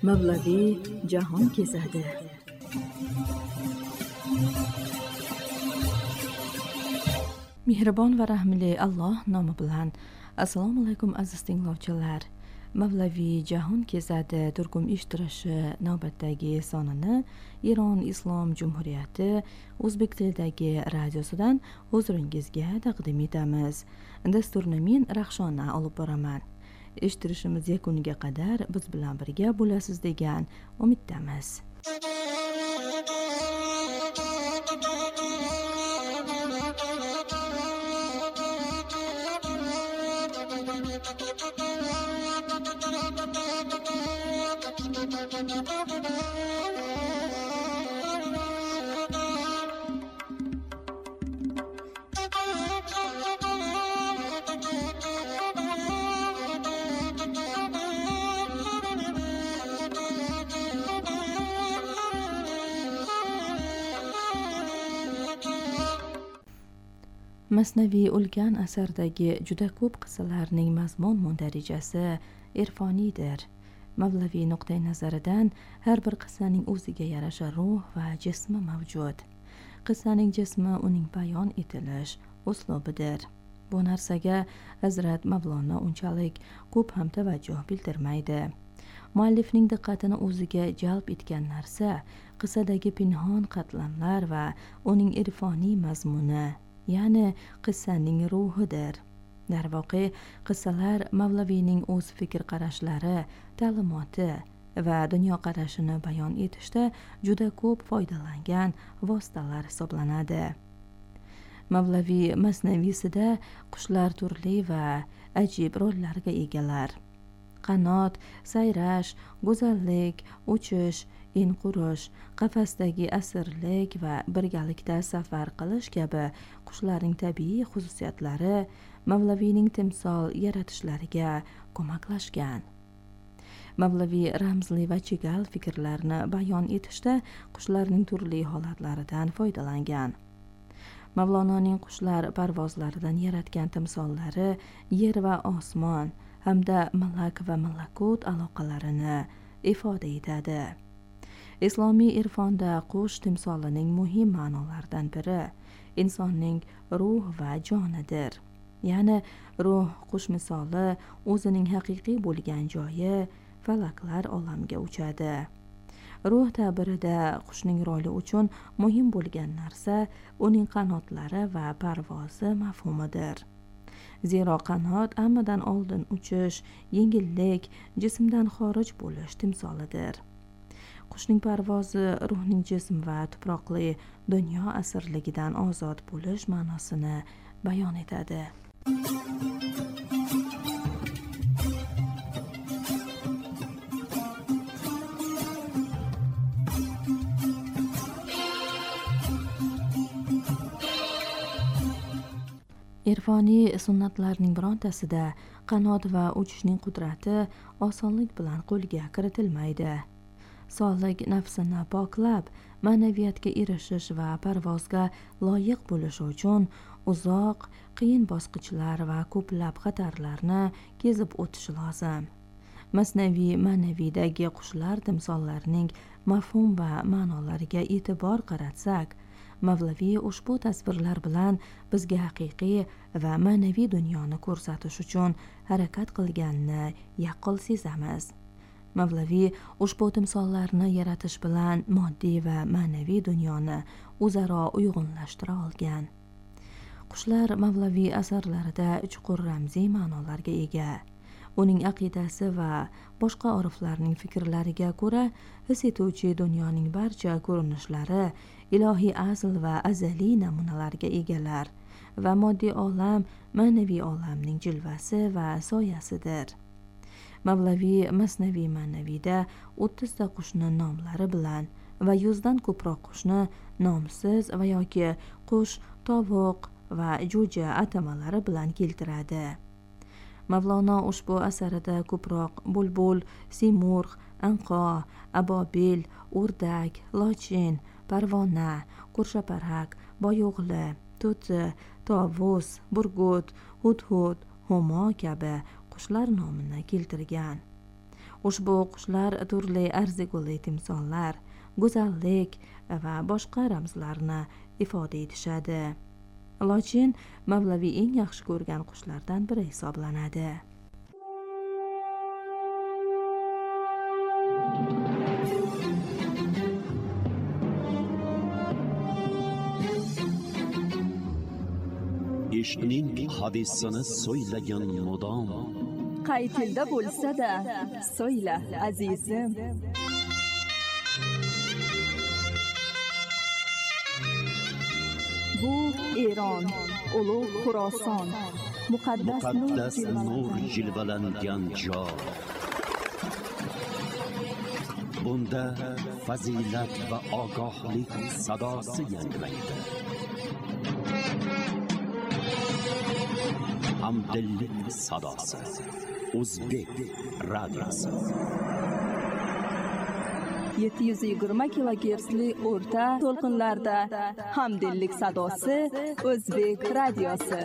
Mavlaviy jahon kezadi. Mehribon va rahmli Alloh nomi bilan. Assalomu alaykum aziz tinglovchilar. Mavlaviy jahon kezadi turkum eshittirishi navbatdagi sonini Iron Islom Jumhuriyati o'zbek tilidagi radiosidan huzuringizga taqdim etamiz. Dasturni men Rahshona olib boraman. Eshittirishimiz yakuniga qadar biz bilan birga bo'lasiz degan umiddamiz. Masnaviy ulkan asardagi juda ko'p qissalarning mazmun darajasi irfoniydir. Mavlaviy nuqtai nazaridan har bir qissaning o'ziga yarasha ruh va jismi mavjud. Qissaning jismi uning bayon etilish uslubidir. Bu narsaga Hazrat Mavlona unchalik ko'p ham tavajjuh bildirmaydi. Muallifning diqqatini o'ziga jalb etgan narsa qissadagi pinhon qatlamlar va uning irfoniy mazmuni, ya'ni qissaning ruhidir. Darvoqe, qissalar Mavlaviyning o'z fikr qarashlari, ta'limoti va dunyoqarashini bayon etishda juda ko'p foydalangan vositalar hisoblanadi. Mavlaviy masnaviysida qushlar turli va ajib rollarga egalar. Qanot, sayrash, go'zallik, uchish, in qurish, qafasdagi asirlik va birgalikda safar qilish kabi qushlarning tabiiy xususiyatlari Mavlaviyning timsol yaratishlariga ko'maklashgan. Mavlaviy ramzli va chigal fikrlarni bayon etishda qushlarning turli holatlaridan foydalangan. Mavlononing qushlar parvozlaridan yaratgan timsollari yer va osmon hamda malak va malakut aloqalarini ifoda etadi. Islomiy irfonda qush timsolining muhim ma'nolaridan biri insonning ruh va jonidir. Ya'ni ruh qush misoli o'zining haqiqiy bo'lgan joyi falaklar olamiga uchadi. Ruh ta'birida qushning roli uchun muhim bo'lgan narsa uning qanotlari va parvozi mafhumidir. Zero qanot hammadan oldin uchish, yengillik, jismdan xorij bo'lish timsolidir. Qushning parvozi ruhning jism va tuproqli dunyo asirligidan ozod bo'lish ma'nosini bayon etadi. Irfoniy sunnatlarning birontasida qanot va uchishning qudrati osonlik bilan qo'lga kiritilmaydi. Sog'lik nafsini poklab, ma'naviyatga erishish va parvozga loyiq bo'lish uchun uzoq, qiyin bosqichlar va ko'plab xatarlarni kezib o'tish lozim. Masnaviy ma'naviydagi qushlar timsollarining mafhum va ma'nolariga e'tibor qaratsak, Mavlaviy ushbu tasvirlar bilan bizga haqiqiy va ma'naviy dunyoni ko'rsatish uchun harakat qilganini yaqqol sezamiz. Mavlaviy ushbu timsollarni yaratish bilan moddiy va ma'naviy dunyoni o'zaro uyg'unlashtira olgan. Qushlar Mavlaviy asarlarida chuqur ramziy ma'nolarga ega. Uning aqidasi va boshqa oriflarning fikrlariga ko'ra his etuvchi dunyoning barcha ko'rinishlari ilohiy asl va azaliy namunalarga egalar va moddiy olam ma'naviy olamning jilvasi va soyasidir. Mavlaviy masnaviy ma'naviyda 30 ta qushni nomlari bilan va 100 dan ko'proq qushni nomsiz va yoki qush, tovuq va jo'ja atamalari bilan keltiradi. Mavlono ushbu asarida ko'proq bulbul, simurg, anqo, abobil, o'rdak, lochin, parvona, ko'rshaparaq, boyo'g'li, to'ti, tovus, burgut, hudhud, humo kabi qushlar nomini keltirgan. Ushbu qushlar turli arziguli timsollar, go'zallik va boshqa ramzlarni ifoda etishadi. Lochin Mavlaviy eng yaxshi ko'rgan qushlardan biri hisoblanadi. ishqning hadisini so'ylagan mudom, qaytilda bo'lsa-da so'yla azizim. Bu Eron, ulug' Xuroson, muqaddas nur jilvalangan joy. Bunda fazilat va ogohlik sadosi yangraydi. Hamdillik sadosi. O'zbek radiosi. 720 kilogertsli o'rta to'lqinlarda Hamdillik sadosi O'zbek radiosi.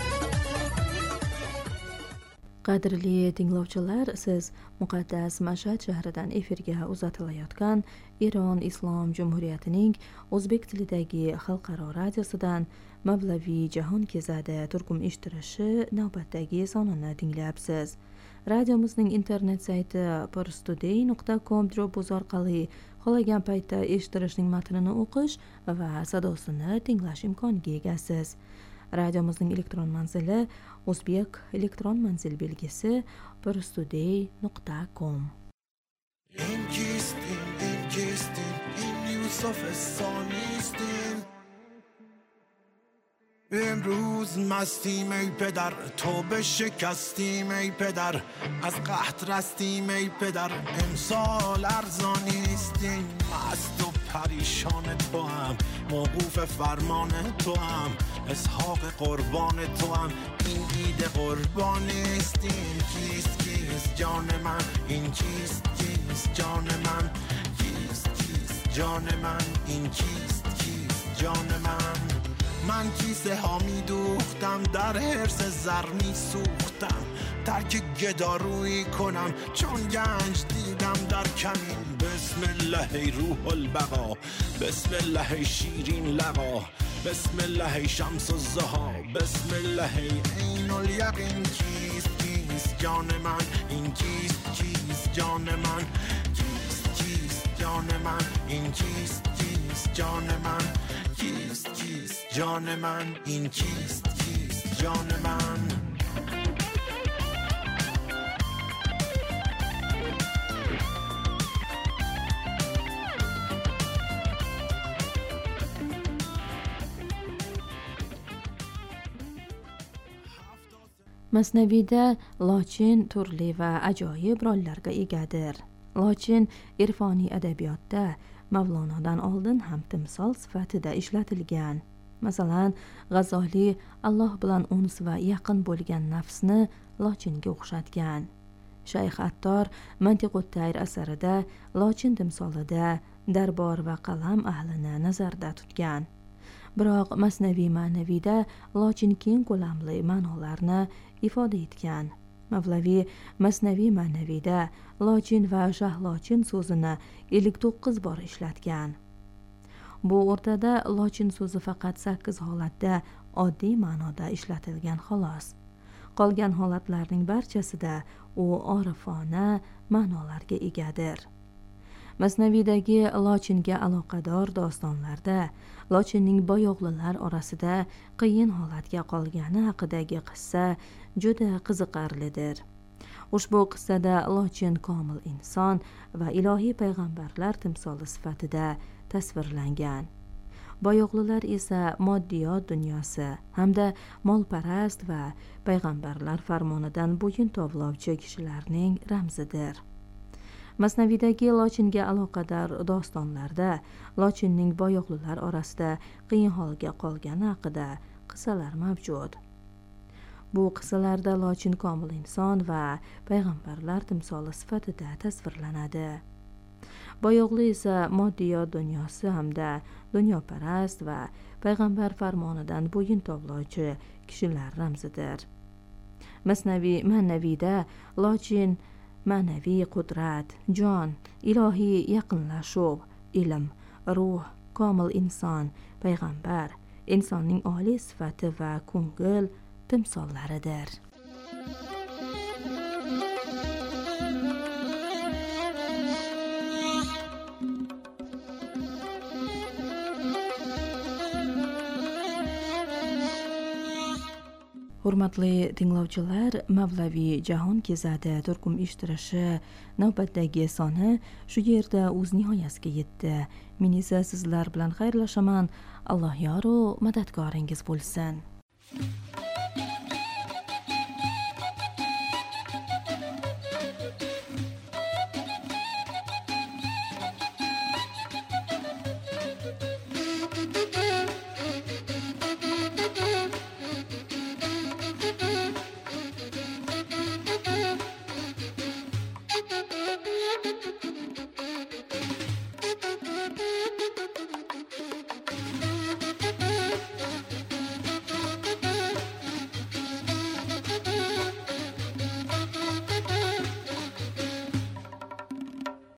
Qadrli tinglovchilar, siz muqaddas Mashhad shahridan efirga uzatilayotgan Eron Islom Jumhuriyatining o'zbek tilidagi xalqaro radiosidan Mavlaviy Jahon kezadi turkum eshittirishi navbatdagi sonini tinglayapsiz. Radiomizning internet sayti parstoday.com/uz orqali xohlagan paytda eshittirishning matnini o'qish va sadosini tinglash imkoniga egasiz. Radiomizning elektron manzili o'zbek elektron manzil belgisi parstoday.com. امروز مستیم ای پدر، تو به شکستیم ای پدر، از قحط رستیم ای پدر، امسال ارزان نیستیم، مست و پریشان تو هم، موقوف فرمان تو هم، اسحاق قربان تو هم، این عید قربان نیستیم. کیست کیست جان من، این کیست کیست جان من، کیست کیست جان من، این کیست کیست جان من. من کیسه ها می دوختم، در حرص زر می سوختم، ترک گدارویی کنم چون گنج دیدم در کمین. بسم الله ای روح البقا، بسم الله ای شیرین لقا، بسم الله ای شمس الضحا، بسم الله ای عین الیقین. کیست کیست جان من، این کیست کیست جان من، کیست کیست جان من، این کیست کیست جان من، کیست کیست جان من، این کیست کیست جان من. Masnaviyda Lochin turli va ajoyib rollarga egadir. Lochin irfoniy adabiyotda Mavlonodan oldin ham timsol sifatida ishlatilgan. Masalan, G'azoli Alloh bilan uns va yaqin bo'lgan nafsni Lochinga o'xshatgan. Shayx Attor Mantiqut Tayr asarida Lochin timsolida darbor va qalam ahlini nazarda tutgan. Biroq Masnaviy ma'naviyda Lochin keng ko'lamli ma'nolarni ifoda etgan. Mavlaviy Masnaviy ma'naviyda Lochin va Shahlochin so'zini 59 bor ishlatgan. Bu o'rtada Lochin so'zi faqat 8 holatda oddiy ma'noda ishlatilgan xolos. Qolgan holatlarning barchasida u orifona ma'nolarga egadir. Masnaviydagi Lochinga aloqador dostonlarda Lochinning boyoqlilar orasida qiyin holatga qolgani haqidagi qissa juda qiziqarlidir. Ushbu qissada Lochin komil inson va ilohiy payg'ambarlar timsoli sifatida tasvirlangan. Boyoqlilar esa moddiyot dunyosi hamda molparast va payg'ambarlar farmonidan bo'yin tovlovchi kishilarning ramzidir. Masnaviydagi Lochinga aloqador dostonlarda Lochinning boyoqlilar orasida qiyin holga qolgani haqida qissalar mavjud. Bu qissalarda Lochin komil inson va payg'ambarlar timsoli sifatida tasvirlanadi. Boyoqli esa moddiyot dunyosi hamda dunyoparast va payg'ambar farmonidan bo'yin tovlovchi kishilar ramzidir. Masnaviy ma'naviyda Lochin ma'naviy qudrat, jon, ilohiy yaqinlashuv, ilm, ruh, komil inson, payg'ambar, insonning oliy sifati va ko'ngil timsollaridir. Hurmatli tinglovchilar, Mavlaviy Jahon kezadi turkum eshittirishi navbatdagi soni shu yerda o'z nihoyasiga yetdi. Men esa sizlar bilan xayrlashaman. Alloh yoru madadkoringiz bo'lsin.